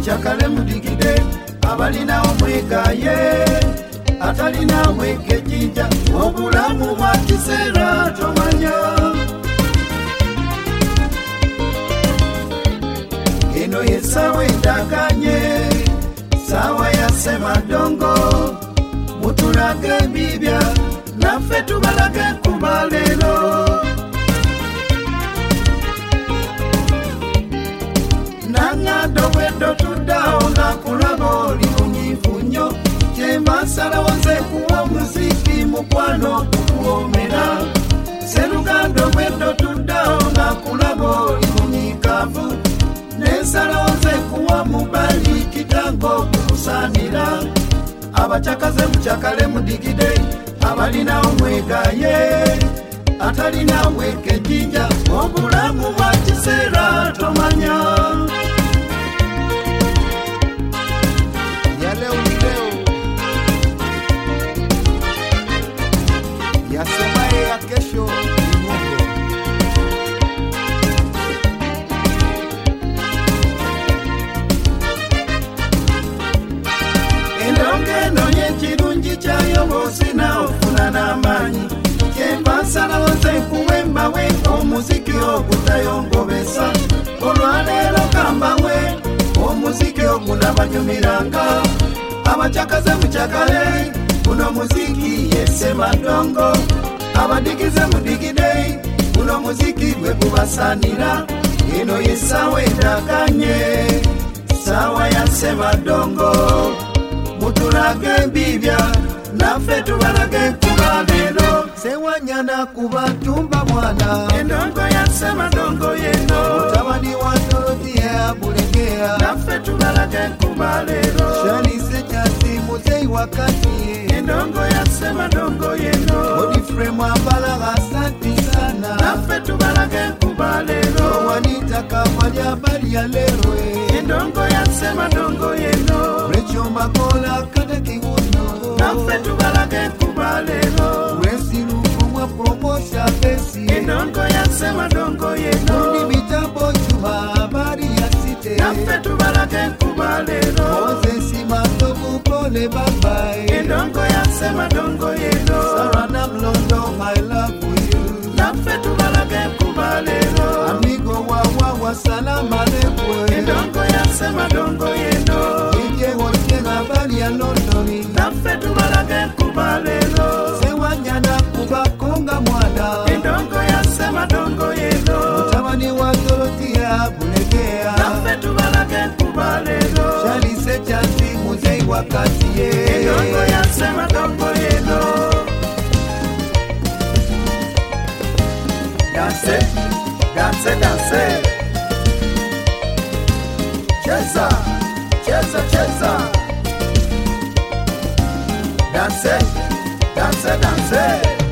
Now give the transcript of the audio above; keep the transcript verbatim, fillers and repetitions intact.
muchakale mudigide abalina omwegaye atalina mwekejinja obulamu bwa kiseera tomanya eno yesawe ndakanye sawa ya Ssemadongo mutulage bibya naffe tubalage kubalero nangado wedo tudao na kulaba oli munyifunyo kyembasala wanze kuwa muziki mukwano tukuomera serugando wedo tudao na kulaba oli munyikavu nesala wanze kuwa mubali kitango kusanira abachakaze muchakale mudigide abalina omwegaye atalina mwekejinja obulamu bwa kiseera tomanya ya leo ni leo ya semaye ya kesho ni Mungu. endongeno y'ekirungi kyayo bosina ofuna n'amaanyi kyembasala wanze kuwemba we omuziki ogutayongobesa olwaleero kambawe omuziki ogunabanyumiranga abachakaze muchakale guno muziki ye Ssemadongo abadigize mudigide guno muziki gwe gubasanira eno ye sawa endakanye sawa ya Ssemadongo mutulage bibya naffe tubalage kubalero sewanyana kubatumba mwana endongo ya Ssemadongo yeno mutabani wa Dorothea Bulegea naffe tubalage kubalero Shalise Kyasi muzeyi wakati endongo ya Ssemadongo yeno Godfrey Mwambala asanti sana naffe tubalage kubalero Wanita Kamanya bali ya lero endongo ya Ssemadongo yeno Recho Makola kata kiuno naffe tubalage kubalero Wesiru kumwa promosha besi endongo ya Ssemadongo yeno Undi mitambo chuma bari ya site naffe tubalage kubalero Mozesi Matovu pole babae endongo ya Ssemadongo yeno Sarana Mlondo I love you naffe tubalage kubalero Amigo wa wawa salama lekwe endongo ya Ssemadongo yeno Ije wotenga bali ya Londoni naffe tubalage kubalero Sewanyana kubakonga mwana endongo ya Ssemadongo yeno mutabani wa Dorothea Bulegea naffe tubalage kubalero Shalise Kyasi muzeyi wakati ye endongo ya Ssemadongo yeno danse danse danse cheza cheza cheza danse danse danse